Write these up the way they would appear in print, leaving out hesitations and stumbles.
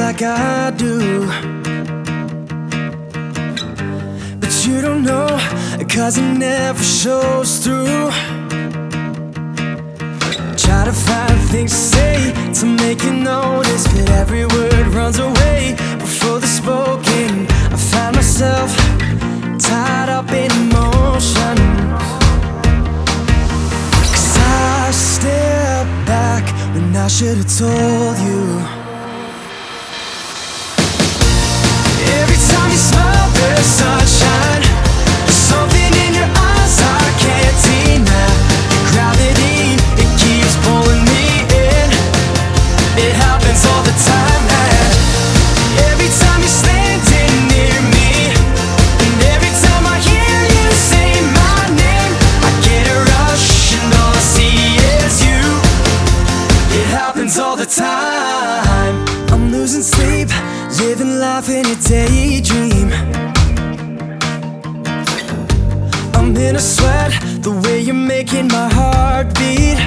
like I do. But you don't know, 'cause it never shows through. Try to find things to say to make you notice, but every word runs away before the spoken. I find myself tied up in emotions, 'cause I step back when I should have told you. Every time you smile, there's sunshine. There's something in your eyes I can't deny. Your gravity, it keeps pulling me in. It happens all the time, and every time you're standing near me, and every time I hear you say my name, I get a rush, and all I see is you. It happens all the time. I'm losing sleep, living life in a daydream. I'm in a sweat, the way you're making my heart beat.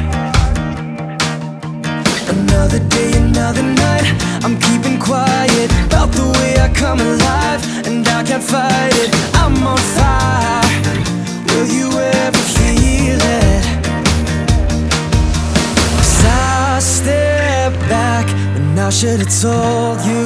Another day, another night, I'm keeping quiet about the way I come alive, and I can't fight it. I'm on fire, will you ever feel it? 'Cause I step back when I should have told you.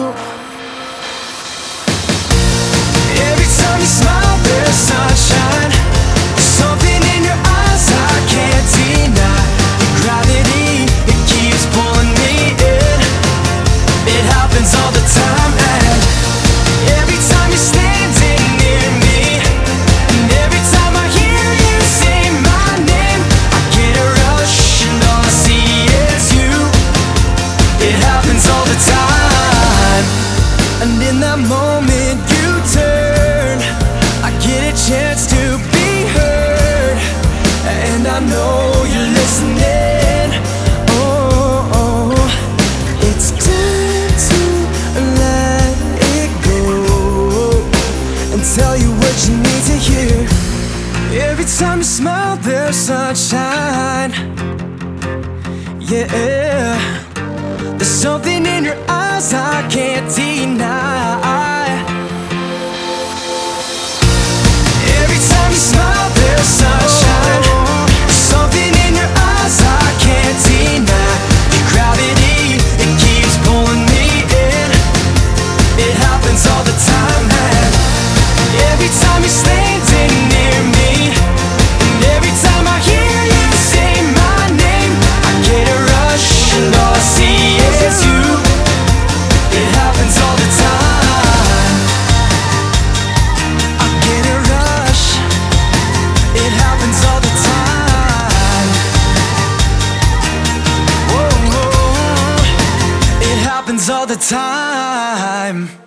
Every time you smile, there's sunshine. There's something in your eyes I can't deny. Your gravity, it keeps pulling me in. It happens all the time, and every time you're standing near me, and every time I hear you say my name, I get a rush, and all I see is you. It happens all the time, and in that moment you turn, I get a chance to be heard, and I know you're listening. Oh, oh, it's time to let it go and tell you what you need to hear. Every time you smile, there's sunshine. Yeah, there's something in your eyes I can't deny. Every time you smile, there's sunshine. There's something in your eyes I can't deny. Your gravity, it keeps pulling me in. It happens all the time, man. Every time you're standing near me, and every time I hear you say my name, I get a rush, and all I see is you. It happens all the time. I get a rush. It happens all the time. Whoa, it happens all the time.